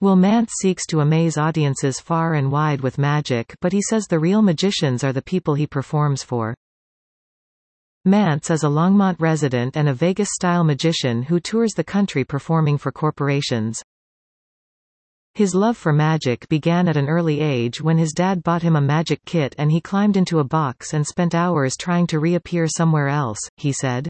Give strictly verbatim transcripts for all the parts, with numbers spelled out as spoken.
Will Mance seeks to amaze audiences far and wide with magic, but he says the real magicians are the people he performs for. Mance is a Longmont resident and a Vegas-style magician who tours the country performing for corporations. His love for magic began at an early age when his dad bought him a magic kit and he climbed into a box and spent hours trying to reappear somewhere else, he said.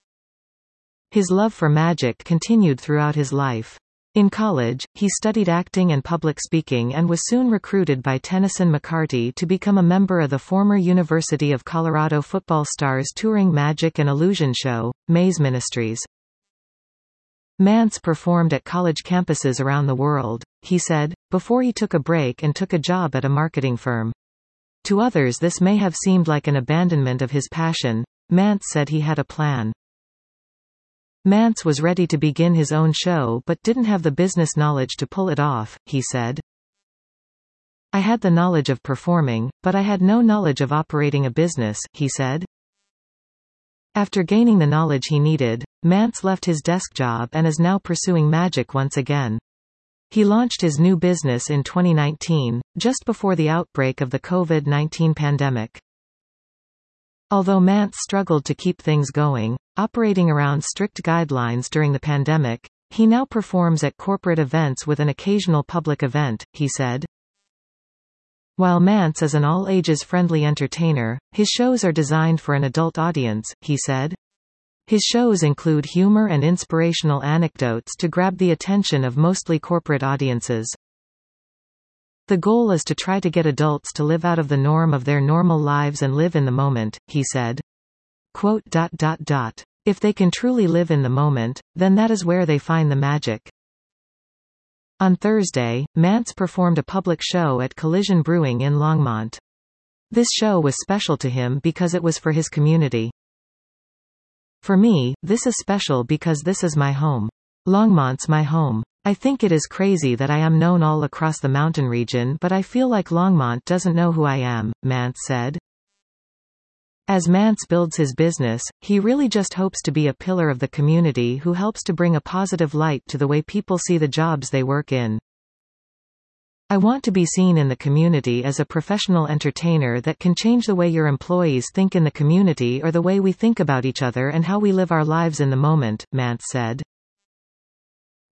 His love for magic continued throughout his life. In college, he studied acting and public speaking and was soon recruited by Tennyson McCarty to become a member of the former University of Colorado football stars' touring magic and illusion show, Maze Ministries. Mance performed at college campuses around the world, he said, before he took a break and took a job at a marketing firm. To others this may have seemed like an abandonment of his passion. Mance said he had a plan. Mance was ready to begin his own show but didn't have the business knowledge to pull it off, he said. I had the knowledge of performing, but I had no knowledge of operating a business, he said. After gaining the knowledge he needed, Mance left his desk job and is now pursuing magic once again. He launched his new business in twenty nineteen, just before the outbreak of the COVID nineteen pandemic. Although Mance struggled to keep things going, operating around strict guidelines during the pandemic, he now performs at corporate events with an occasional public event, he said. While Mance is an all-ages friendly entertainer, his shows are designed for an adult audience, he said. His shows include humor and inspirational anecdotes to grab the attention of mostly corporate audiences. The goal is to try to get adults to live out of the norm of their normal lives and live in the moment, he said. Quote, dot, dot, dot. If they can truly live in the moment, then that is where they find the magic. On Thursday, Mance performed a public show at Collision Brewing in Longmont. This show was special to him because it was for his community. For me, this is special because this is my home. Longmont's my home. I think it is crazy that I am known all across the mountain region, but I feel like Longmont doesn't know who I am, Mance said. As Mance builds his business, he really just hopes to be a pillar of the community who helps to bring a positive light to the way people see the jobs they work in. I want to be seen in the community as a professional entertainer that can change the way your employees think in the community or the way we think about each other and how we live our lives in the moment, Mance said.